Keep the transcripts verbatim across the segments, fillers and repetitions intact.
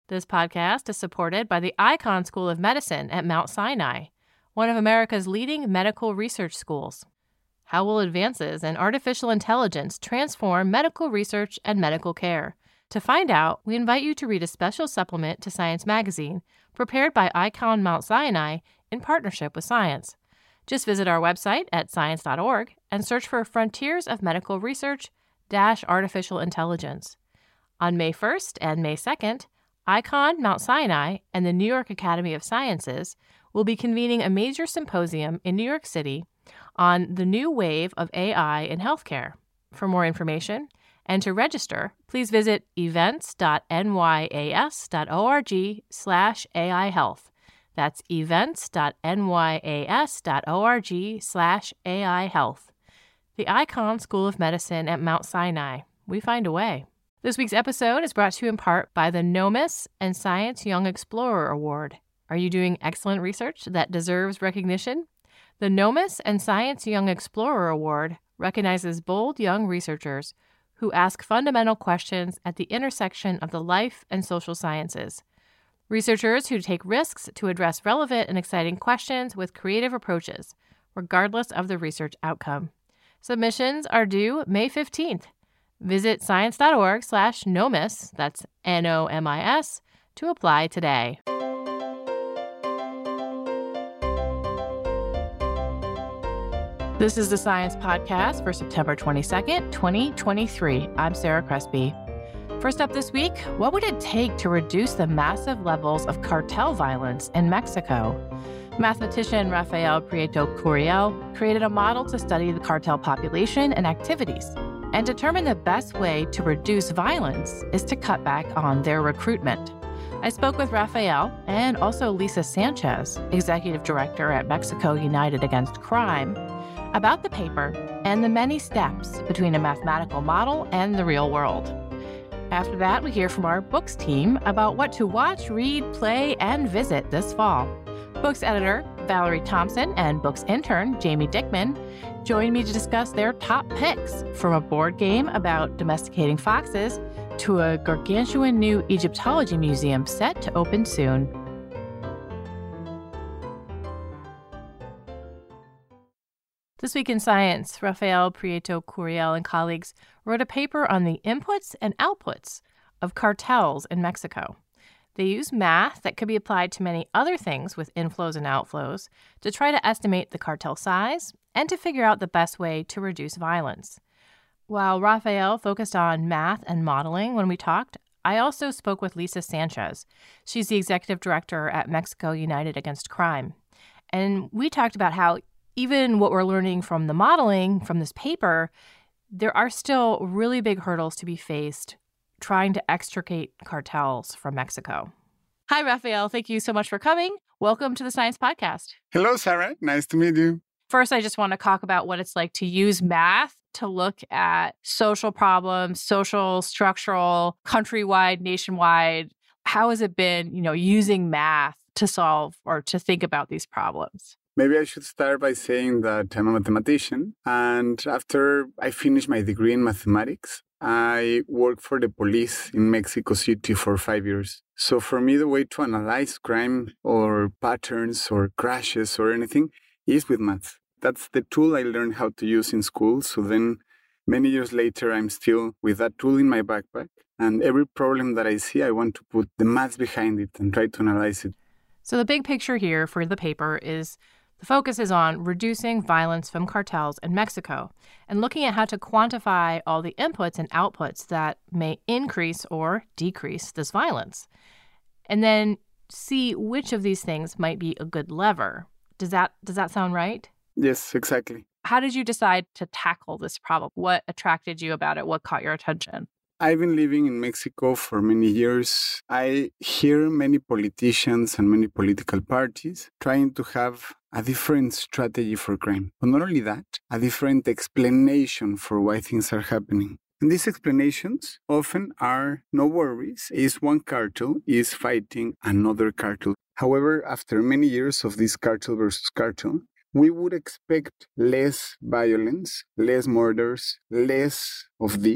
This podcast is supported by the Icahn School of Medicine at Mount Sinai, one of America's leading medical research schools. How will advances in artificial intelligence transform medical research and medical care? To find out, we invite you to read a special supplement to Science Magazine, prepared by Icahn Mount Sinai in partnership with Science. Just visit our website at science dot org and search for Frontiers of Medical Research dash Artificial Intelligence. On May first and May second, Icahn Mount Sinai and the New York Academy of Sciences will be convening a major symposium in New York City on the new wave of A I in healthcare. For more information and to register, please visit events dot n y a s dot org slash A I health. That's events dot n y a s dot org slash A I health. The Icahn School of Medicine at Mount Sinai. We find a way. This week's episode is brought to you in part by the NOMIS and Science Young Explorer Award. Are you doing excellent research that deserves recognition? The NOMIS and Science Young Explorer Award recognizes bold young researchers who ask fundamental questions at the intersection of the life and social sciences. Researchers who take risks to address relevant and exciting questions with creative approaches, regardless of the research outcome. Submissions are due May fifteenth. Visit science dot org slash NOMIS, that's N O M I S, to apply today. This is the Science Podcast for September twenty-second, twenty twenty-three. I'm Sarah Crespi. First up this week, what would it take to reduce the massive levels of cartel violence in Mexico? Mathematician Rafael Prieto Curiel created a model to study the cartel population and activities and determined the best way to reduce violence is to cut back on their recruitment. I spoke with Rafael and also Lisa Sanchez, executive director at Mexico United Against Crime, about the paper and the many steps between a mathematical model and the real world. After that, we hear from our books team about what to watch, read, play, and visit this fall. Books editor Valerie Thompson and books intern Jamie Dickman join me to discuss their top picks, from a board game about domesticating foxes to a gargantuan new Egyptology museum set to open soon. This week in science, Rafael Prieto Curiel and colleagues wrote a paper on the inputs and outputs of cartels in Mexico. They use math that could be applied to many other things with inflows and outflows to try to estimate the cartel size and to figure out the best way to reduce violence. While Rafael focused on math and modeling when we talked, I also spoke with Lisa Sanchez. She's the executive director at Mexico United Against Crime. And we talked about how even what we're learning from the modeling from this paper, there are still really big hurdles to be faced trying to extricate cartels from Mexico. Hi, Rafael. Thank you so much for coming. Welcome to the Science Podcast. Hello, Sarah. Nice to meet you. First, I just want to talk about what it's like to use math to look at social problems, social, structural, countrywide, nationwide. How has it been, you know, using math to solve or to think about these problems? Maybe I should start by saying that I'm a mathematician. And after I finished my degree in mathematics, I worked for the police in Mexico City for five years. So for me, the way to analyze crime or patterns or crashes or anything is with math. That's the tool I learned how to use in school. So then many years later, I'm still with that tool in my backpack. And every problem that I see, I want to put the math behind it and try to analyze it. So the big picture here for the paper is the focus is on reducing violence from cartels in Mexico and looking at how to quantify all the inputs and outputs that may increase or decrease this violence. And then see which of these things might be a good lever. Does that does that sound right? Yes, exactly. How did you decide to tackle this problem? What attracted you about it? What caught your attention? I've been living in Mexico for many years. I hear many politicians and many political parties trying to have a different strategy for crime. But not only that, a different explanation for why things are happening. And these explanations often are no worries, is one cartel is fighting another cartel. However, after many years of this cartel versus cartel, we would expect less violence, less murders, less of this,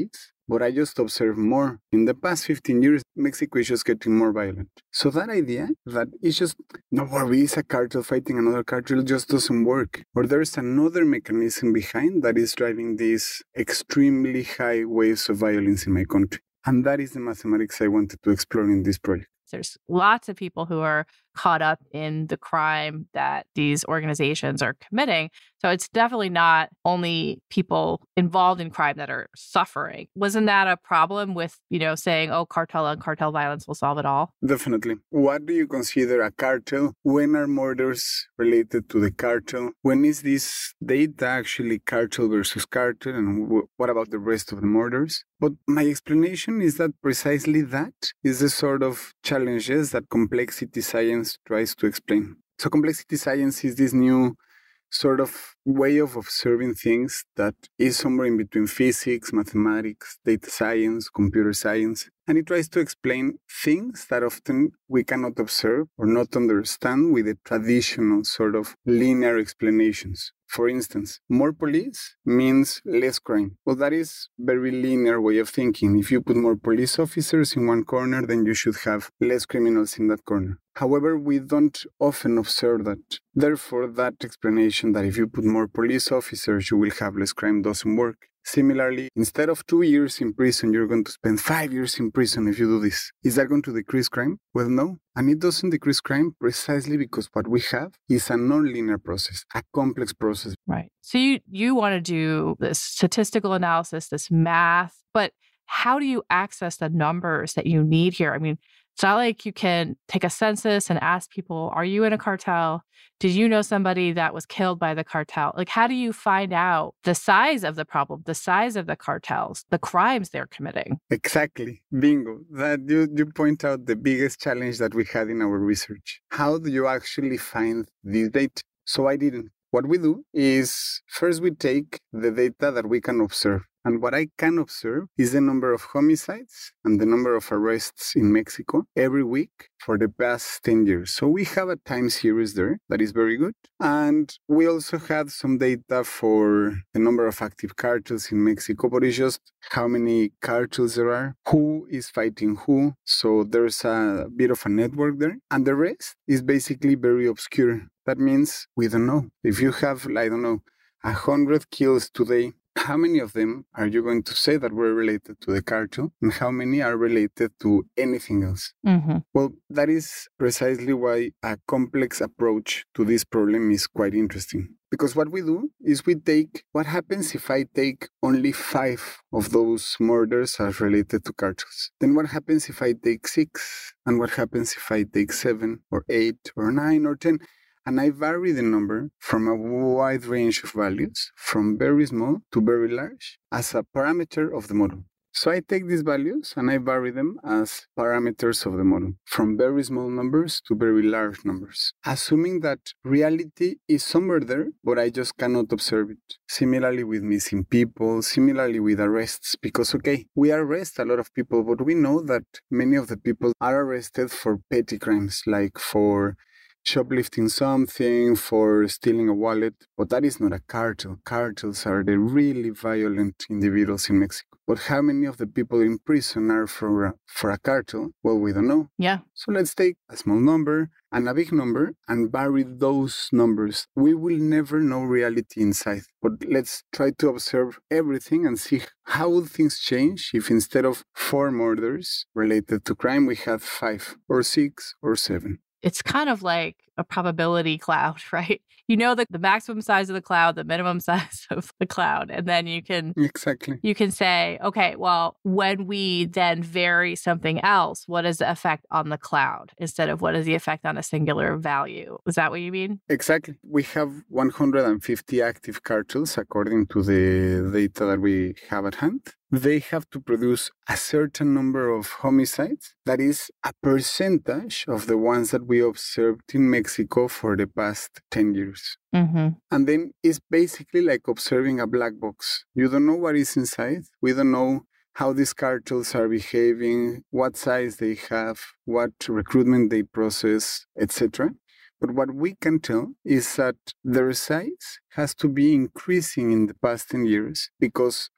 but I just observe more. In the past fifteen years, Mexico is just getting more violent. So that idea that it's just, no worry, it's a cartel fighting another cartel just doesn't work. Or there's another mechanism behind that is driving these extremely high waves of violence in my country. And that is the mathematics I wanted to explore in this project. There's lots of people who are caught up in the crime that these organizations are committing. So it's definitely not only people involved in crime that are suffering. Wasn't that a problem with, you know, saying, oh, cartel and cartel violence will solve it all? Definitely. What do you consider a cartel? When are murders related to the cartel? When is this data actually cartel versus cartel? And w- what about the rest of the murders? But my explanation is that precisely that is the sort of challenges that complexity science tries to explain. So complexity science is this new sort of way of observing things that is somewhere in between physics, mathematics, data science, computer science. And it tries to explain things that often we cannot observe or not understand with the traditional sort of linear explanations. For instance, more police means less crime. Well, that is a very linear way of thinking. If you put more police officers in one corner, then you should have less criminals in that corner. However, we don't often observe that. Therefore, that explanation that if you put more police officers, you will have less crime doesn't work. Similarly, instead of two years in prison, you're going to spend five years in prison if you do this. Is that going to decrease crime? Well, no. And it doesn't decrease crime precisely because what we have is a non-linear process, a complex process. Right. So you, you want to do this statistical analysis, this math, but how do you access the numbers that you need here? I mean, it's not like you can take a census and ask people, are you in a cartel? Did you know somebody that was killed by the cartel? Like, how do you find out the size of the problem, the size of the cartels, the crimes they're committing? Exactly. Bingo. That you, you point out the biggest challenge that we had in our research. How do you actually find this data? So I didn't. What we do is first we take the data that we can observe. And what I can observe is the number of homicides and the number of arrests in Mexico every week for the past ten years. So we have a time series there that is very good. And we also had some data for the number of active cartels in Mexico, but it's just how many cartels there are, who is fighting who. So there's a bit of a network there. And the rest is basically very obscure. That means we don't know. If you have, I don't know, a hundred kills today, how many of them are you going to say that were related to the cartel and how many are related to anything else? Mm-hmm. Well, that is precisely why a complex approach to this problem is quite interesting. Because what we do is we take, what happens if I take only five of those murders as related to cartels? Then what happens if I take six? And what happens if I take seven or eight or nine or ten? And I vary the number from a wide range of values, from very small to very large, as a parameter of the model. So I take these values and I vary them as parameters of the model, from very small numbers to very large numbers, assuming that reality is somewhere there, but I just cannot observe it. Similarly with missing people, similarly with arrests, because, okay, we arrest a lot of people, but we know that many of the people are arrested for petty crimes, like for shoplifting something, for stealing a wallet, but that is not a cartel. Cartels are the really violent individuals in Mexico. But how many of the people in prison are for a, for a cartel? Well, we don't know. Yeah. So let's take a small number and a big number and vary those numbers. We will never know reality inside, but let's try to observe everything and see how would things change if instead of four murders related to crime, we had five or six or seven. It's kind of like a probability cloud, right? You know the, the maximum size of the cloud, the minimum size of the cloud, and then you can exactly you can say, okay, well, when we then vary something else, what is the effect on the cloud instead of what is the effect on a singular value? Is that what you mean? Exactly. We have one hundred fifty active cartels according to the data that we have at hand. They have to produce a certain number of homicides. That is a percentage of the ones that we observed in Mexico for the past ten years. Mm-hmm. And then it's basically like observing a black box. You don't know what is inside. We don't know how these cartels are behaving, what size they have, what recruitment they process, et cetera. But what we can tell is that their size has to be increasing in the past ten years because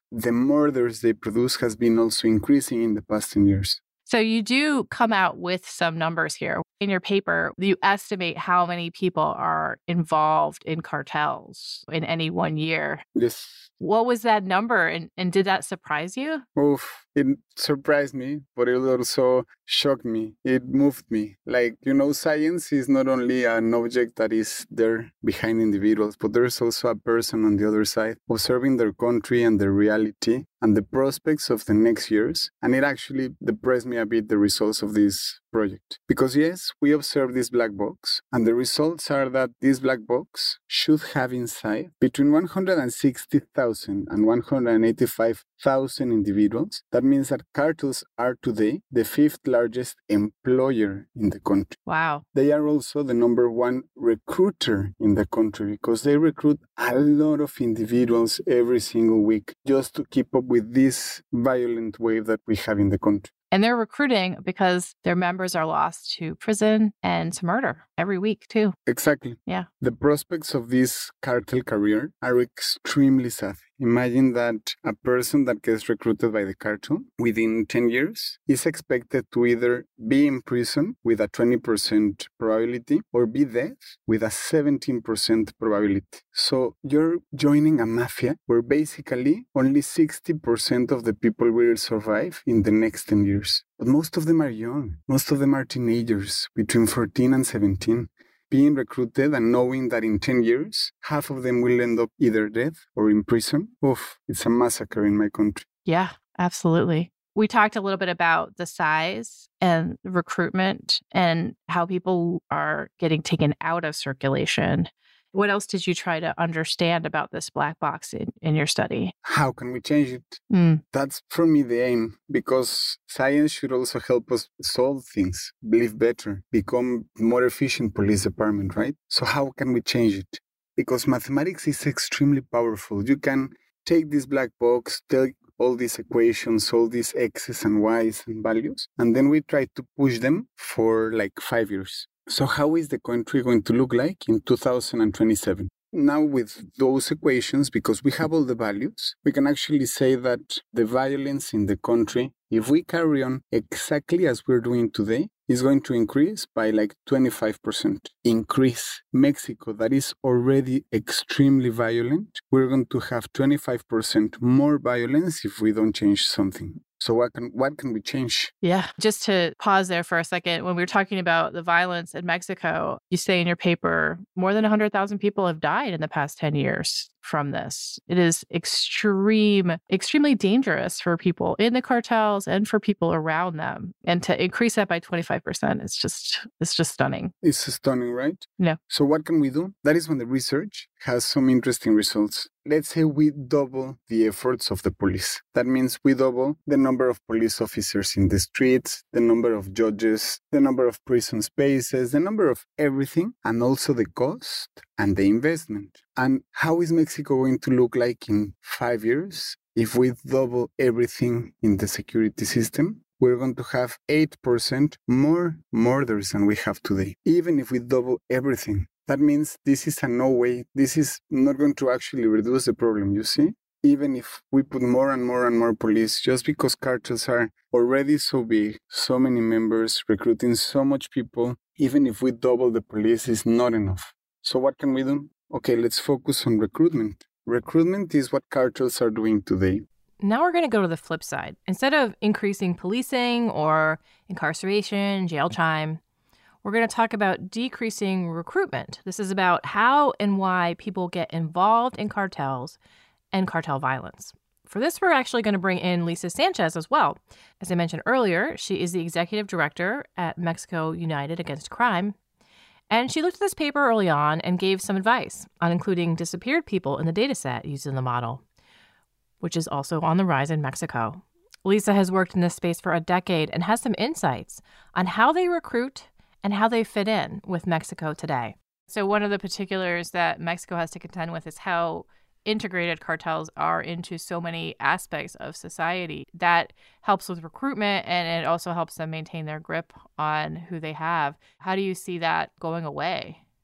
the murders they produce has been also increasing in the past ten years. So you do come out with some numbers here. In your paper, you estimate how many people are involved in cartels in any one year. Yes. What was that number, and, and did that surprise you? Oof, it surprised me, but it also shocked me. It moved me. Like, you know, science is not only an object that is there behind individuals, but there's also a person on the other side observing their country and their reality and the prospects of the next years. And it actually depressed me a bit, the results of this project. Because yes, we observe this black box, and the results are that this black box should have inside between one hundred sixty thousand and one hundred eighty-five thousand individuals. That means that cartels are today the fifth largest employer in the country. Wow. They are also the number one recruiter in the country because they recruit a lot of individuals every single week just to keep up with this violent wave that we have in the country. And they're recruiting because their members are lost to prison and to murder every week, too. Exactly. Yeah. The prospects of this cartel career are extremely sad. Imagine that a person that gets recruited by the cartel within ten years is expected to either be in prison with a twenty percent probability or be dead with a seventeen percent probability. So you're joining a mafia where basically only sixty percent of the people will survive in the next ten years. But most of them are young. Most of them are teenagers between fourteen and seventeen. Being recruited and knowing that in ten years, half of them will end up either dead or in prison. Oof, it's a massacre in my country. Yeah, absolutely. We talked a little bit about the size and recruitment and how people are getting taken out of circulation. What else did you try to understand about this black box in, in your study? How can we change it? Mm. That's for me the aim, because science should also help us solve things, live better, become more efficient police department, right? So how can we change it? Because mathematics is extremely powerful. You can take this black box, take all these equations, all these x's and y's and values, and then we try to push them for like five years. So how is the country going to look like in two thousand twenty-seven? Now with those equations, because we have all the values, we can actually say that the violence in the country, if we carry on exactly as we're doing today, is going to increase by like twenty-five percent. Increase. Mexico, that is already extremely violent, we're going to have twenty-five percent more violence if we don't change something. So what can what can we change? Yeah. Just to pause there for a second, when we were talking about the violence in Mexico, you say in your paper, more than one hundred thousand people have died in the past ten years from this. It is extreme, extremely dangerous for people in the cartels and for people around them. And to increase that by twenty-five percent, it's just, it's just stunning. It's stunning, right? Yeah. So what can we do? That is when the research has some interesting results. Let's say we double the efforts of the police. That means we double the number of police officers in the streets, the number of judges, the number of prison spaces, the number of everything, and also the cost and the investment. And how is Mexico going to look like in five years if we double everything in the security system? We're going to have eight percent more murders than we have today, even if we double everything. That means this is a no way. This is not going to actually reduce the problem, you see? Even if we put more and more and more police, just because cartels are already so big, so many members, recruiting so much people, even if we double the police, is not enough. So what can we do? Okay, let's focus on recruitment. Recruitment is what cartels are doing today. Now we're going to go to the flip side. Instead of increasing policing or incarceration, jail time, we're going to talk about decreasing recruitment. This is about how and why people get involved in cartels and cartel violence. For this, we're actually going to bring in Lisa Sanchez as well. As I mentioned earlier, she is the executive director at Mexico United Against Crime. And she looked at this paper early on and gave some advice on including disappeared people in the data set used in the model, which is also on the rise in Mexico. Lisa has worked in this space for a decade and has some insights on how they recruit and how they fit in with Mexico today. So one of the particulars that Mexico has to contend with is how integrated cartels are into so many aspects of society. That helps with recruitment, and it also helps them maintain their grip on who they have. How do you see that going away?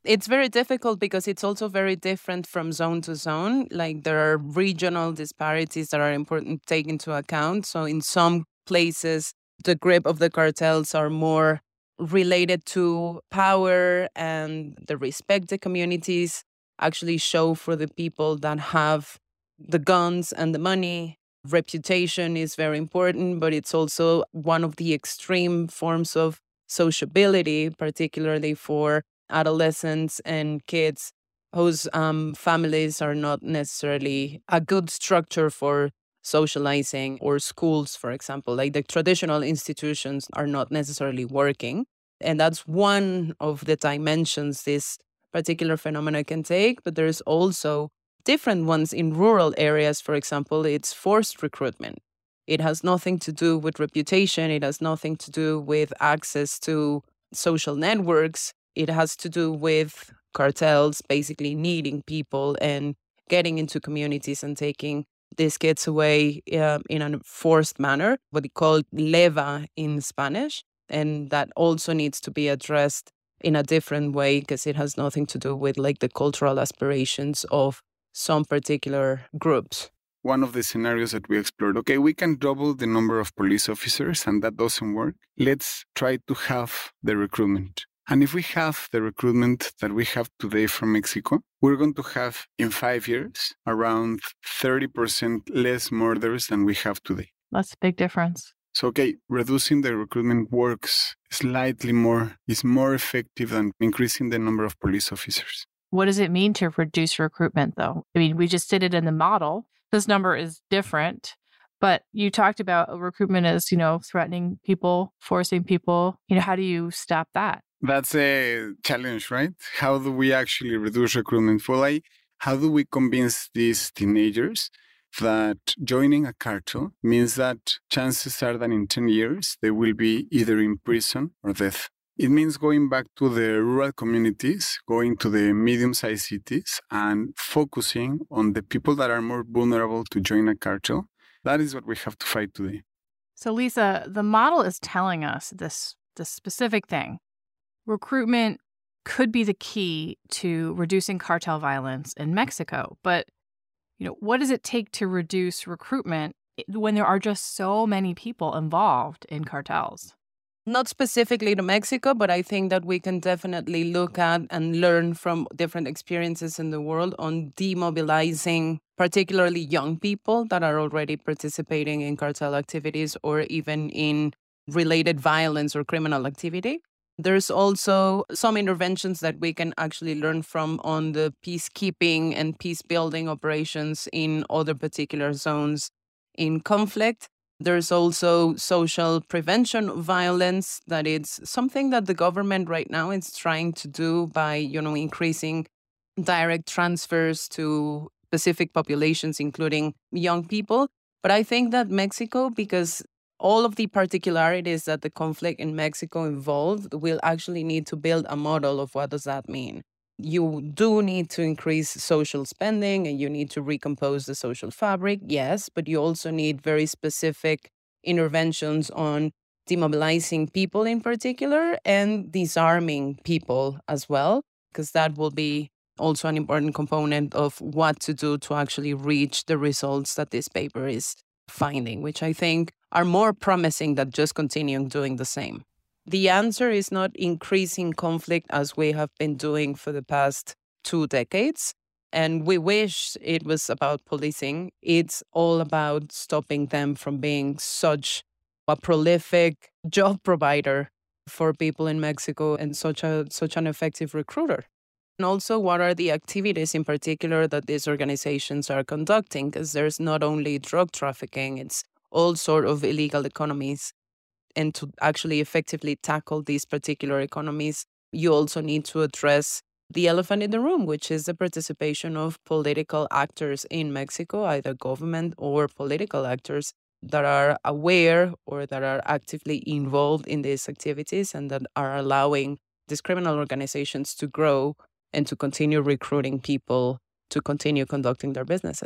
It's very difficult because it's also very different from zone to zone. Like there are regional disparities that are important to take into account. So in some places, the grip of the cartels are more related to power, and the respect the communities actually show for the people that have the guns and the money. Reputation is very important, but it's also one of the extreme forms of sociability, particularly for adolescents and kids whose um, families are not necessarily a good structure for socializing, or schools, for example, like the traditional institutions are not necessarily working. And that's one of the dimensions this particular phenomena can take. But there's also different ones in rural areas. For example, it's forced recruitment. It has nothing to do with reputation. It has nothing to do with access to social networks. It has to do with cartels basically needing people and getting into communities and taking these kids away uh, in a forced manner, what they call leva in Spanish. And that also needs to be addressed in a different way, because it has nothing to do with like the cultural aspirations of some particular groups. One of the scenarios that we explored, okay, we can double the number of police officers and that doesn't work. Let's try to have the recruitment. And if we have the recruitment that we have today from Mexico, we're going to have in five years around thirty percent less murders than we have today. That's a big difference. So, okay, reducing the recruitment works slightly more, is more effective than increasing the number of police officers. What does it mean to reduce recruitment, though? I mean, we just did it in the model. This number is different, but you talked about recruitment as, you know, threatening people, forcing people. You know, how do you stop that? That's a challenge, right? How do we actually reduce recruitment? Well, I, how do we convince these teenagers that joining a cartel means that chances are that in ten years, they will be either in prison or death? It means going back to the rural communities, going to the medium-sized cities, and focusing on the people that are more vulnerable to join a cartel. That is what we have to fight today. So, Lisa, the model is telling us this, this specific thing. Recruitment could be the key to reducing cartel violence in Mexico. But, you know, what does it take to reduce recruitment when there are just so many people involved in cartels? Not specifically to Mexico, but I think that we can definitely look at and learn from different experiences in the world on demobilizing particularly young people that are already participating in cartel activities or even in related violence or criminal activity. There's also some interventions that we can actually learn from on the peacekeeping and peace-building operations in other particular zones in conflict. There's also social prevention of violence, that it's something that the government right now is trying to do by, you know, increasing direct transfers to specific populations, including young people. But I think that Mexico, because all of the particularities that the conflict in Mexico involved, will actually need to build a model of what does that mean. You do need to increase social spending and you need to recompose the social fabric, yes, but you also need very specific interventions on demobilizing people in particular and disarming people as well, because that will be also an important component of what to do to actually reach the results that this paper is finding, which I think are more promising than just continuing doing the same. The answer is not increasing conflict as we have been doing for the past two decades. And we wish it was about policing. It's all about stopping them from being such a prolific job provider for people in Mexico and such a such an effective recruiter. And also, what are the activities in particular that these organizations are conducting? Because there's not only drug trafficking, it's all sort of illegal economies. And to actually effectively tackle these particular economies, you also need to address the elephant in the room, which is the participation of political actors in Mexico, either government or political actors that are aware or that are actively involved in these activities and that are allowing these criminal organizations to grow and to continue recruiting people to continue conducting their businesses.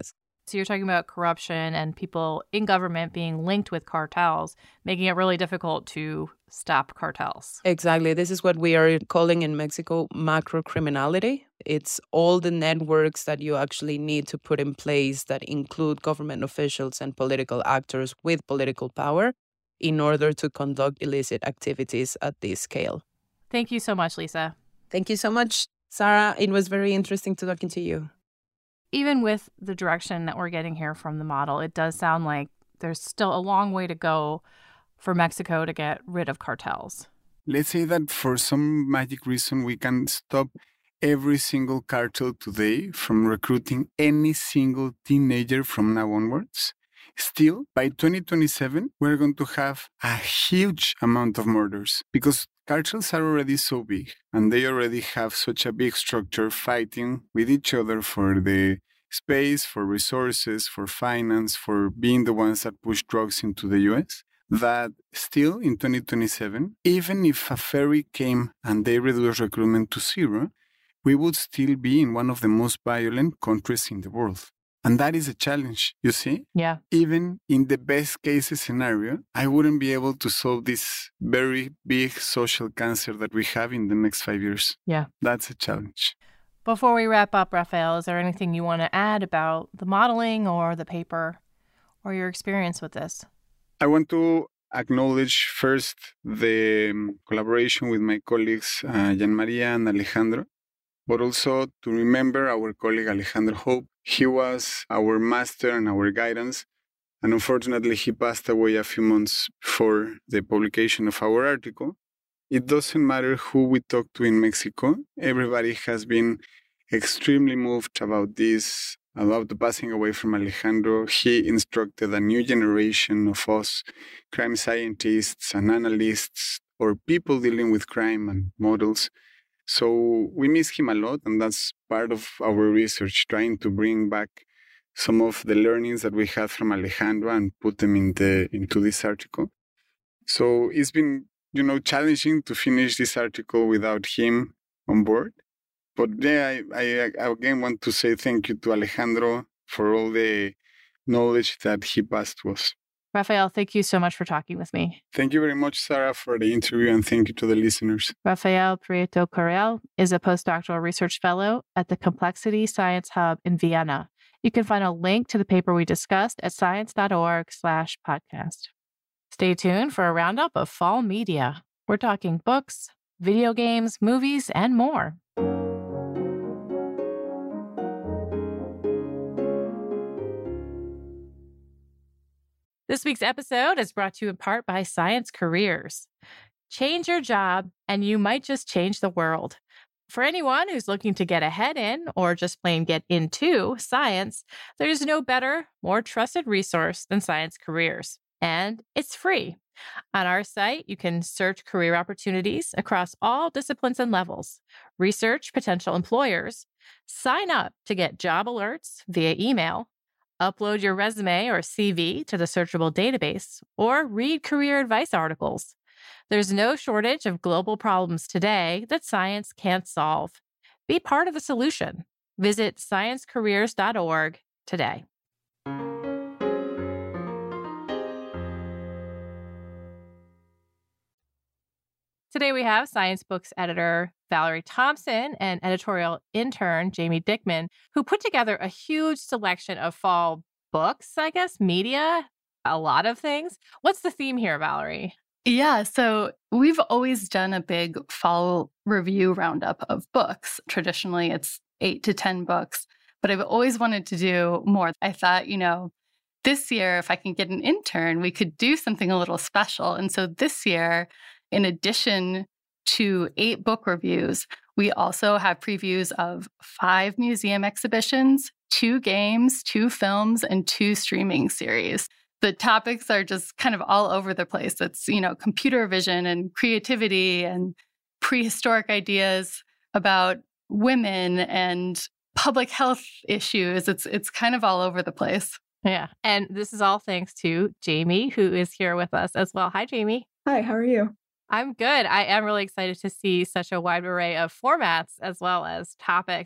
So you're talking about corruption and people in government being linked with cartels, making it really difficult to stop cartels. Exactly. This is what we are calling in Mexico macro criminality. It's all the networks that you actually need to put in place that include government officials and political actors with political power in order to conduct illicit activities at this scale. Thank you so much, Lisa. Thank you so much, Sarah. It was very interesting to talking to you. Even with the direction that we're getting here from the model, it does sound like there's still a long way to go for Mexico to get rid of cartels. Let's say that for some magic reason, we can stop every single cartel today from recruiting any single teenager from now onwards. Still, by twenty twenty-seven, we're going to have a huge amount of murders because cartels are already so big and they already have such a big structure fighting with each other for the space, for resources, for finance, for being the ones that push drugs into the U S, that still in twenty twenty-seven, even if a ferry came and they reduced recruitment to zero, we would still be in one of the most violent countries in the world. And that is a challenge, you see? Yeah. Even in the best case scenario, I wouldn't be able to solve this very big social cancer that we have in the next five years. Yeah. That's a challenge. Before we wrap up, Rafael, is there anything you want to add about the modeling or the paper or your experience with this? I want to acknowledge first the um, collaboration with my colleagues, uh, Jan Maria and Alejandro, but also to remember our colleague Alejandro Hope. He was our master and our guidance, and unfortunately he passed away a few months before the publication of our article. It doesn't matter who we talk to in Mexico, everybody has been extremely moved about this, about the passing away from Alejandro. He instructed a new generation of us, crime scientists and analysts, or people dealing with crime and models. So we miss him a lot, and that's part of our research, trying to bring back some of the learnings that we had from Alejandro and put them in the, into this article. So it's been, you know, challenging to finish this article without him on board. But yeah, I, I again want to say thank you to Alejandro for all the knowledge that he passed to us. Rafael, thank you so much for talking with me. Thank you very much, Sarah, for the interview, and thank you to the listeners. Rafael Prieto Correal is a postdoctoral research fellow at the Complexity Science Hub in Vienna. You can find a link to the paper we discussed at science.org slash podcast. Stay tuned for a roundup of fall media. We're talking books, video games, movies, and more. This week's episode is brought to you in part by Science Careers. Change your job, and you might just change the world. For anyone who's looking to get ahead in, or just plain get into science, there's no better, more trusted resource than Science Careers. And it's free. On our site, you can search career opportunities across all disciplines and levels, research potential employers, sign up to get job alerts via email, upload your resume or C V to the searchable database, or read career advice articles. There's no shortage of global problems today that science can't solve. Be part of the solution. Visit science careers dot org today. Today we have Science Books editor Valerie Thompson and editorial intern Jamie Dickman, who put together a huge selection of fall books, I guess, media, a lot of things. What's the theme here, Valerie? Yeah, so we've always done a big fall review roundup of books. Traditionally, it's eight to ten books, but I've always wanted to do more. I thought, you know, this year, if I can get an intern, we could do something a little special. And so this year, in addition to eight book reviews, we also have previews of five museum exhibitions, two games, two films, and two streaming series. The topics are just kind of all over the place. It's, you know, computer vision and creativity and prehistoric ideas about women and public health issues. It's it's kind of all over the place. Yeah. And this is all thanks to Jamie, who is here with us as well. Hi, Jamie. Hi, how are you? I'm good. I am really excited to see such a wide array of formats as well as topics.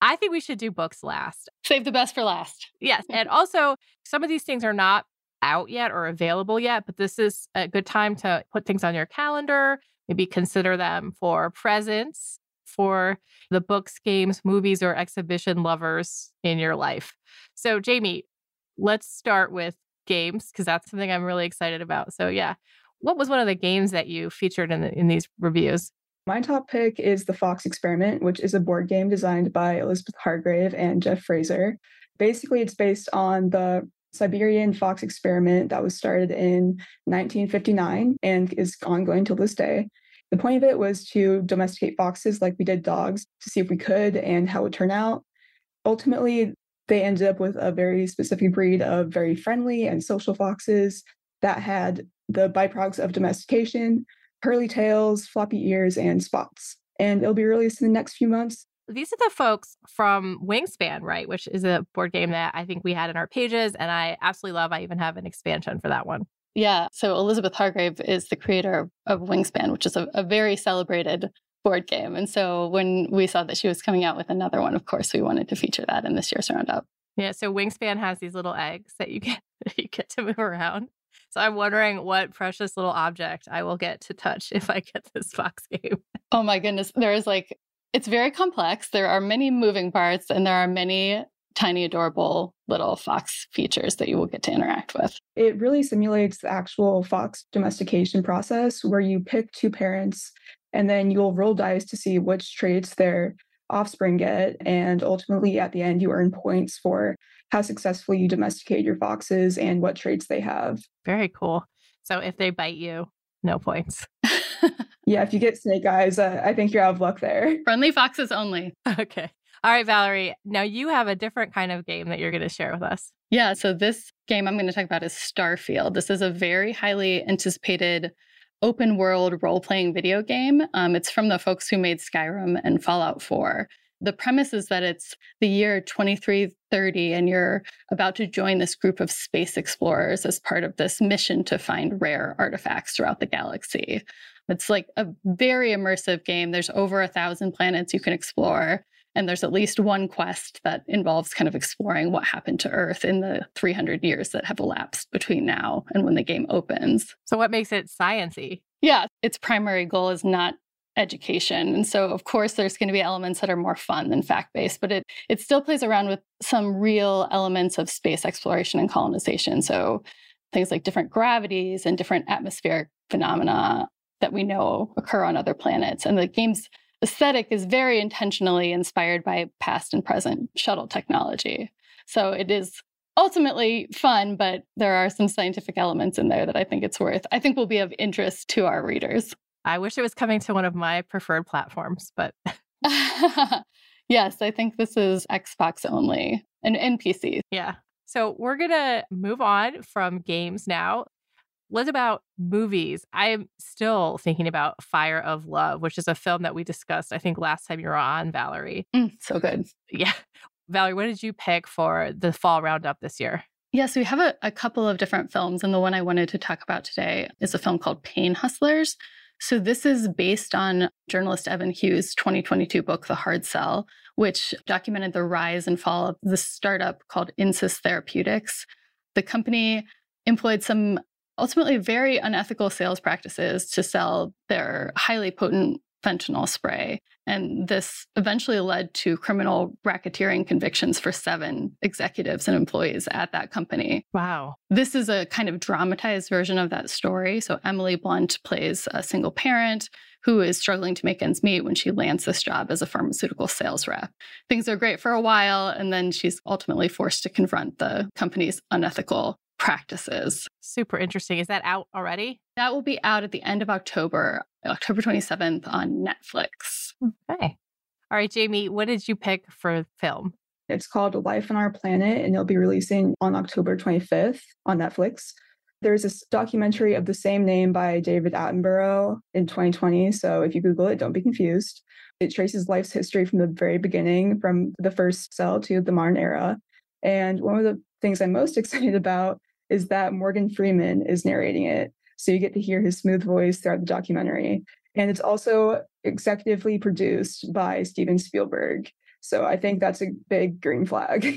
I think we should do books last. Save the best for last. Yes. And also, some of these things are not out yet or available yet, but this is a good time to put things on your calendar, maybe consider them for presents for the books, games, movies, or exhibition lovers in your life. So, Jamie, let's start with games because that's something I'm really excited about. So, yeah, what was one of the games that you featured in the, in these reviews? My top pick is The Fox Experiment, which is a board game designed by Elizabeth Hargrave and Jeff Fraser. Basically, it's based on the Siberian fox experiment that was started in nineteen fifty-nine and is ongoing till this day. The point of it was to domesticate foxes like we did dogs to see if we could and how it would turn out. Ultimately, they ended up with a very specific breed of very friendly and social foxes that had the byproducts of domestication, curly tails, floppy ears, and spots. And it'll be released in the next few months. These are the folks from Wingspan, right? Which is a board game that I think we had in our pages, and I absolutely love. I even have an expansion for that one. Yeah. So Elizabeth Hargrave is the creator of Wingspan, which is a, a very celebrated board game. And so when we saw that she was coming out with another one, of course, we wanted to feature that in this year's roundup. Yeah. So Wingspan has these little eggs that you get that you get to move around. So I'm wondering what precious little object I will get to touch if I get this fox game. Oh my goodness. There is like, it's very complex. There are many moving parts and there are many tiny, adorable little fox features that you will get to interact with. It really simulates the actual fox domestication process where you pick two parents and then you'll roll dice to see which traits their offspring get. And ultimately, at the end, you earn points for how successfully you domesticate your foxes and what traits they have. Very cool. So if they bite you, no points. Yeah, if you get snake eyes, uh, I think you're out of luck there. Friendly foxes only. Okay. All right, Valerie. Now you have a different kind of game that you're going to share with us. Yeah. So this game I'm going to talk about is Starfield. This is a very highly anticipated open world role-playing video game. Um, it's from the folks who made Skyrim and Fallout four. The premise is that it's the year twenty-three thirty and you're about to join this group of space explorers as part of this mission to find rare artifacts throughout the galaxy. It's like a very immersive game. There's over a thousand planets you can explore. And there's at least one quest that involves kind of exploring what happened to Earth in the three hundred years that have elapsed between now and when the game opens. So what makes it science-y? Yeah, its primary goal is not education. And so, of course, there's going to be elements that are more fun than fact-based, but it it still plays around with some real elements of space exploration and colonization. So things like different gravities and different atmospheric phenomena that we know occur on other planets. And the game's aesthetic is very intentionally inspired by past and present shuttle technology. So it is ultimately fun, but there are some scientific elements in there that I think it's worth, I think will be of interest to our readers. I wish it was coming to one of my preferred platforms, but... Yes, I think this is Xbox only and, and P C. Yeah. So we're going to move on from games now. What about movies? I'm still thinking about Fire of Love, which is a film that we discussed, I think, last time you were on, Valerie. Mm, so good. Yeah. Valerie, what did you pick for the fall roundup this year? Yes, we have a, a couple of different films. And the one I wanted to talk about today is a film called Pain Hustlers. So this is based on journalist Evan Hughes' twenty twenty-two book, The Hard Sell, which documented the rise and fall of the startup called Insys Therapeutics. The company employed some ultimately very unethical sales practices to sell their highly potent fentanyl spray. And this eventually led to criminal racketeering convictions for seven executives and employees at that company. Wow. This is a kind of dramatized version of that story. So Emily Blunt plays a single parent who is struggling to make ends meet when she lands this job as a pharmaceutical sales rep. Things are great for a while, and then she's ultimately forced to confront the company's unethical practices. Super interesting. Is that out already? That will be out at the end of October, October twenty-seventh on Netflix. Okay. All right, Jamie, what did you pick for film? It's called Life on Our Planet, and it'll be releasing on October twenty-fifth on Netflix. There's this documentary of the same name by David Attenborough in twenty twenty. So if you Google it, don't be confused. It traces life's history from the very beginning, from the first cell to the modern era. And one of the things I'm most excited about is that Morgan Freeman is narrating it. So you get to hear his smooth voice throughout the documentary. And it's also executively produced by Steven Spielberg. So I think that's a big green flag.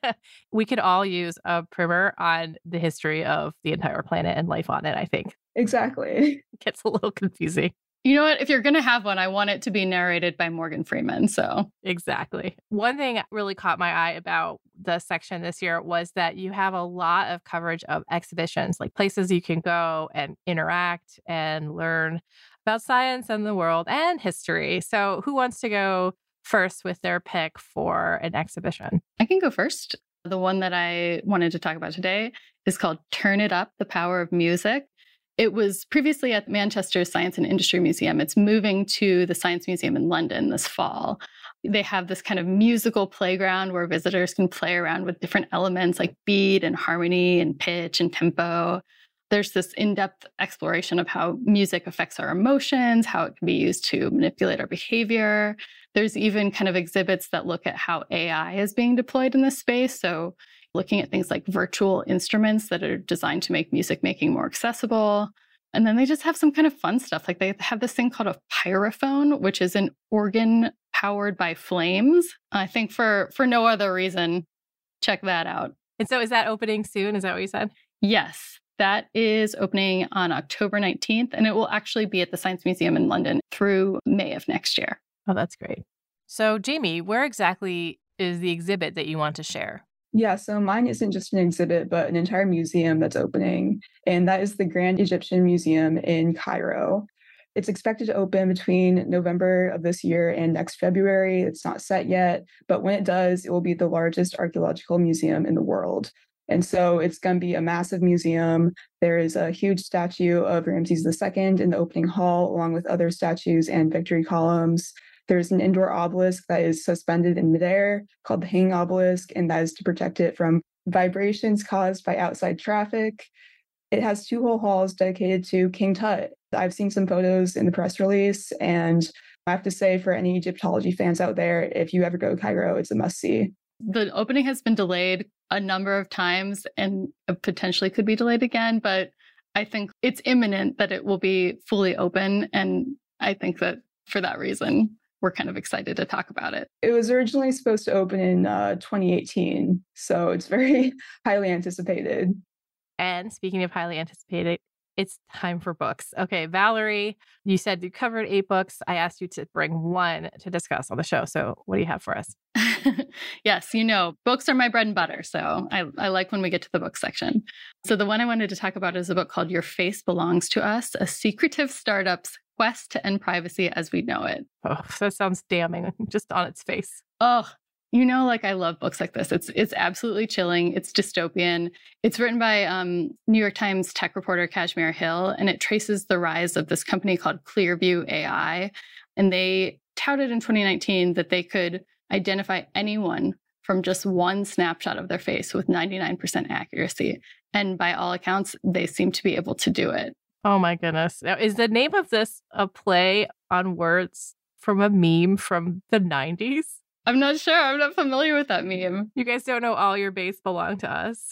We could all use a primer on the history of the entire planet and life on it, I think. Exactly. It gets a little confusing. You know what? If you're going to have one, I want it to be narrated by Morgan Freeman. So exactly. One thing that really caught my eye about the section this year was that you have a lot of coverage of exhibitions, like places you can go and interact and learn about science and the world and history. So who wants to go first with their pick for an exhibition? I can go first. The one that I wanted to talk about today is called Turn It Up, The Power of Music. It was previously at Manchester Science and Industry Museum. It's moving to the Science Museum in London this fall. They have this kind of musical playground where visitors can play around with different elements like beat and harmony and pitch and tempo. There's this in-depth exploration of how music affects our emotions, how it can be used to manipulate our behavior. There's even kind of exhibits that look at how A I is being deployed in this space. So looking at things like virtual instruments that are designed to make music making more accessible. And then they just have some kind of fun stuff. Like they have this thing called a pyrophone, which is an organ powered by flames. I think for, for no other reason, check that out. And so is that opening soon? Is that what you said? Yes, that is opening on October nineteenth, and it will actually be at the Science Museum in London through May of next year. Oh, that's great. So Jamie, where exactly is the exhibit that you want to share? Yeah, so mine isn't just an exhibit, but an entire museum that's opening, and that is the Grand Egyptian Museum in Cairo. It's expected to open between November of this year and next February. It's not set yet, but when it does, it will be the largest archaeological museum in the world. And so it's going to be a massive museum. There is a huge statue of Ramses the Second in the opening hall, along with other statues and victory columns. There's an indoor obelisk that is suspended in midair called the hanging obelisk, and that is to protect it from vibrations caused by outside traffic. It has two whole halls dedicated to King Tut. I've seen some photos in the press release, and I have to say, for any Egyptology fans out there, if you ever go to Cairo, it's a must-see. The opening has been delayed a number of times and potentially could be delayed again, but I think it's imminent that it will be fully open. And I think that for that reason, we're kind of excited to talk about it. It was originally supposed to open in uh, twenty eighteen, so it's very highly anticipated. And speaking of highly anticipated, it's time for books. Okay, Valerie, you said you covered eight books. I asked you to bring one to discuss on the show. So what do you have for us? Yes, you know, books are my bread and butter. So I, I like when we get to the book section. So the one I wanted to talk about is a book called Your Face Belongs to Us, A Secretive Startup's Quest to End Privacy as We Know It. Oh, that sounds damning just on its face. Oh, you know, like I love books like this. It's it's absolutely chilling. It's dystopian. It's written by um, New York Times tech reporter Kashmir Hill, and it traces the rise of this company called Clearview A I. And they touted in twenty nineteen that they could identify anyone from just one snapshot of their face with ninety-nine percent accuracy. And by all accounts, they seem to be able to do it. Oh my goodness. Now, is the name of this a play on words from a meme from the nineties? I'm not sure. I'm not familiar with that meme. You guys don't know All Your Base Belong to Us?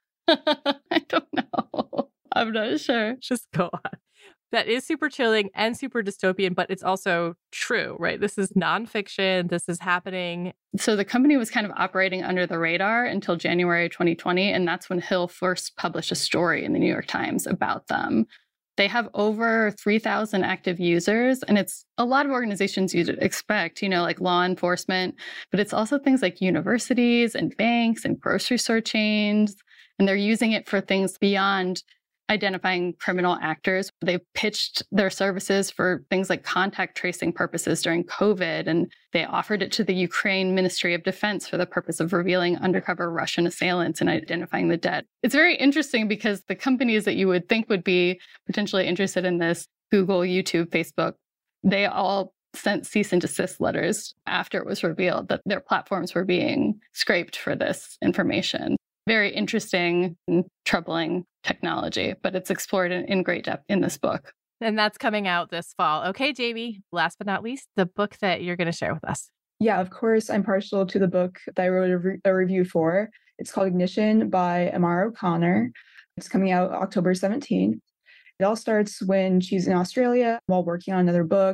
I don't know. I'm not sure. Just go on. That is super chilling and super dystopian, but it's also true, right? This is nonfiction. This is happening. So the company was kind of operating under the radar until January twenty twenty, and that's when Hill first published a story in the New York Times about them. They have over three thousand active users, and it's a lot of organizations you'd expect, you know, like law enforcement, but it's also things like universities and banks and grocery store chains, and they're using it for things beyond identifying criminal actors. They pitched their services for things like contact tracing purposes during COVID, and they offered it to the Ukraine Ministry of Defense for the purpose of revealing undercover Russian assailants and identifying the dead. It's very interesting because the companies that you would think would be potentially interested in this, Google, YouTube, Facebook, they all sent cease and desist letters after it was revealed that their platforms were being scraped for this information. Very interesting and troubling technology, but it's explored in, in great depth in this book. And that's coming out this fall. Okay, Jamie, last but not least, the book that you're going to share with us. Yeah, of course, I'm partial to the book that I wrote a, re- a review for. It's called Ignition by Amara O'Connor. It's coming out October seventeenth. It all starts when she's in Australia while working on another book.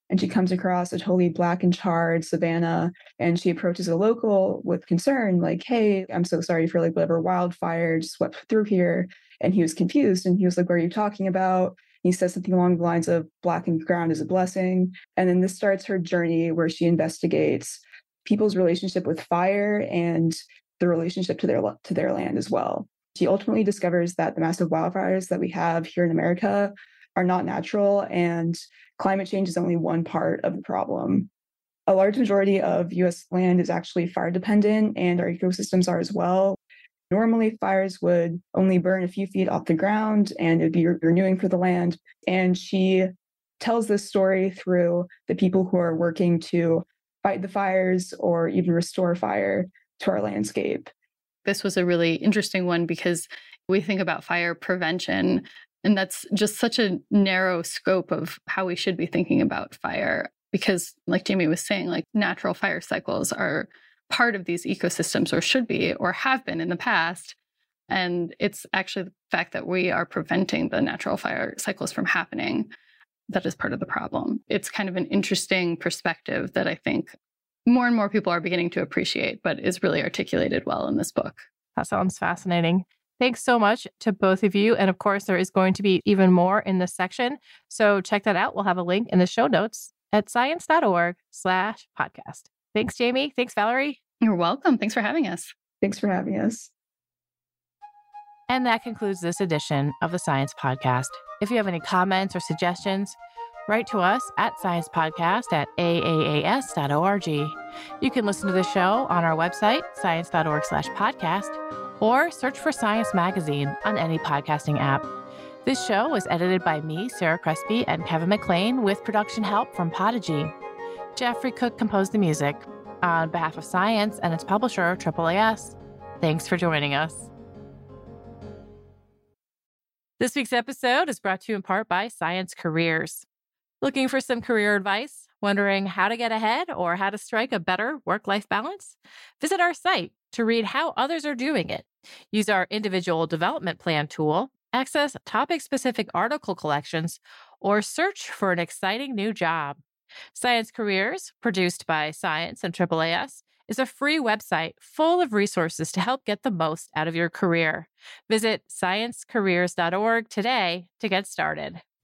and she comes across a totally black and charred savanna, and she approaches a local with concern, like, hey, I'm so sorry for like whatever wildfire just swept through here. And he was confused, and he was like, what are you talking about? He says something along the lines of blackened ground is a blessing. And then this starts her journey where she investigates people's relationship with fire and the relationship to their to their land as well. She ultimately discovers that the massive wildfires that we have here in America are not natural, and climate change is only one part of the problem. A large majority of U S land is actually fire dependent, and our ecosystems are as well. Normally, fires would only burn a few feet off the ground, and it'd be renewing for the land. And she tells this story through the people who are working to fight the fires or even restore fire to our landscape. This was a really interesting one because we think about fire prevention, and that's just such a narrow scope of how we should be thinking about fire. Because like Jamie was saying, like natural fire cycles are part of these ecosystems, or should be, or have been in the past. And it's actually the fact that we are preventing the natural fire cycles from happening that is part of the problem. It's kind of an interesting perspective that I think more and more people are beginning to appreciate, but is really articulated well in this book. That sounds fascinating. Thanks so much to both of you. And of course, there is going to be even more in this section. So check that out. We'll have a link in the show notes at science.org slash podcast. Thanks, Jamie. Thanks, Valerie. You're welcome. Thanks for having us. Thanks for having us. And that concludes this edition of the Science Podcast. If you have any comments or suggestions, write to us at sciencepodcast at a a a s dot org. You can listen to the show on our website, science.org slash podcast, or search for Science Magazine on any podcasting app. This show was edited by me, Sarah Crespi, and Kevin McLean, with production help from Podigy. Jeffrey Cook composed the music. On behalf of Science and its publisher, A A A S, thanks for joining us. This week's episode is brought to you in part by Science Careers. Looking for some career advice? Wondering how to get ahead or how to strike a better work-life balance? Visit our site to read how others are doing it. Use our individual development plan tool, access topic-specific article collections, or search for an exciting new job. Science Careers, produced by Science and A A A S, is a free website full of resources to help get the most out of your career. Visit science careers dot org today to get started.